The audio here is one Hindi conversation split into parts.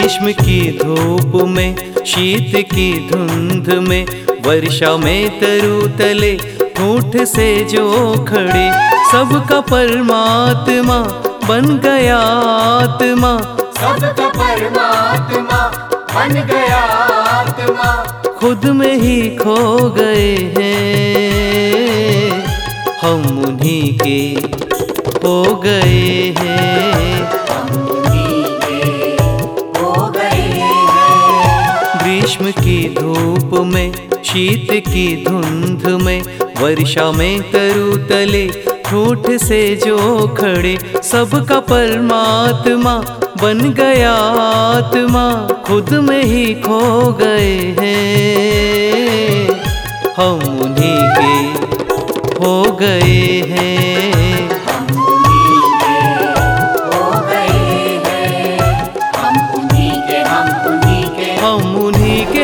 ग्रीष्म की धूप में, शीत की धुंध में, वर्षा में तरु तले होठ से जो खड़े, सबका परमात्मा बन गया आत्मा, सबका परमात्मा बन गया आत्मा। खुद में ही खो गए हैं, हम उन्हीं के हो गए हैं, हम उन्हीं के हो गए हैं। ग्रीष्म की धूप में, शीत की धुंध में, वर्षा में तरु तले होठ से जो खड़े, सबका परमात्मा बन गया आत्मा, खुद में ही खो गए हैं, हम उन्हीं के हो गए हैं, हम उन्हीं के हो गए हैं। हम उन्हीं के, हम उन्हीं के, हम उन्हीं के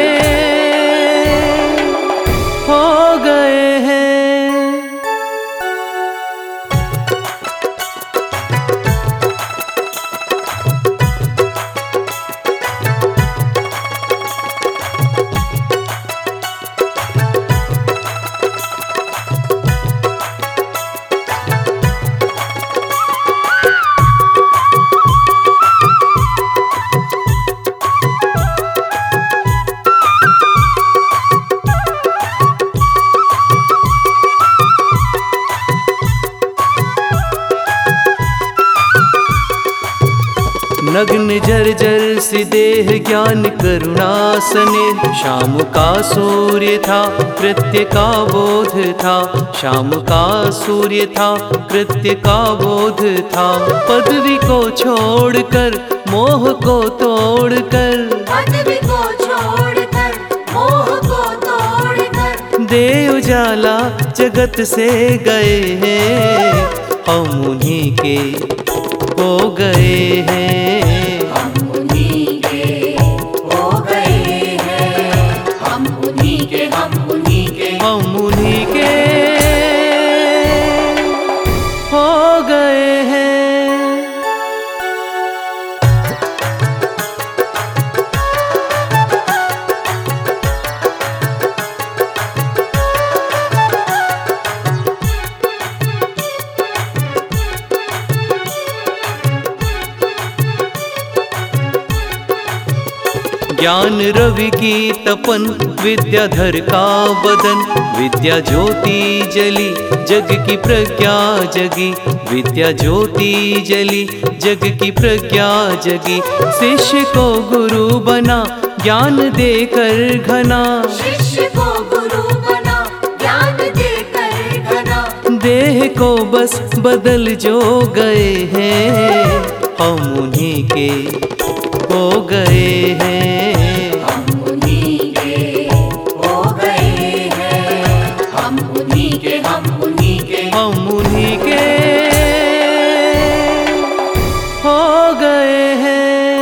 हो गए हैं। नग्न जर्जर सी देह ज्ञान करुणा सने, शाम का सूर्य था कृत्य का बोध था, शाम का सूर्य था कृत्य का बोध था, पदवी को छोड़कर मोह को तोड़कर, पदवी को छोड़कर मोह को तोड़कर, दे उजाला जगत से गए हैं, हम उन्हीं के हो गए हैं, हम उन्हीं के हो गए हैं। हम उन्हीं के, हम उन्हीं के, हम उन्हीं के हो गए हैं। ज्ञान रवि की तपन, विद्याधर का बदन, विद्या ज्योति जली जग की प्रज्ञा जगी, विद्या ज्योति जली जग की प्रज्ञा जगी, शिष्य को गुरु बना ज्ञान देकर घना, शिष्य को गुरु बना ज्ञान देकर घना, देह को बस बदल जो गए हैं, हम उन्हीं के हो गए हैं, हम उन्हीं के हो गए हैं। हम उन्हीं के, हम उन्हीं के, हम उन्हीं के हो गए हैं।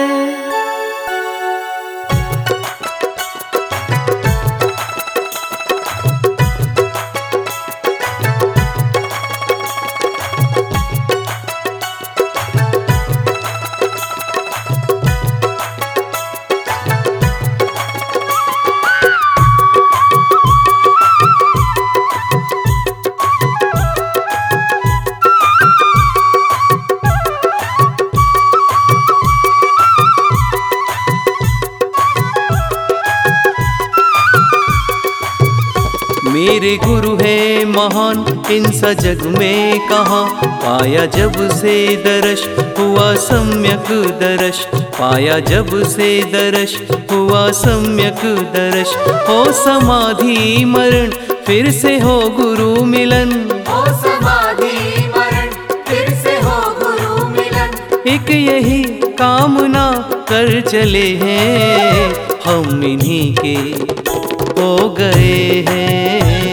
मेरे गुरु है महान, इनसा जग में कहाँ, पाया जब से दर्श हुआ सम्यक दर्श, पाया जब से दर्श हुआ सम्यक दर्श, हो समाधि मरण फिर से हो गुरु मिलन, हो समाधि मरण फिर से हो गुरु मिलन, एक यही कामना कर चले हैं, हम इन्हीं के हो गए हैं,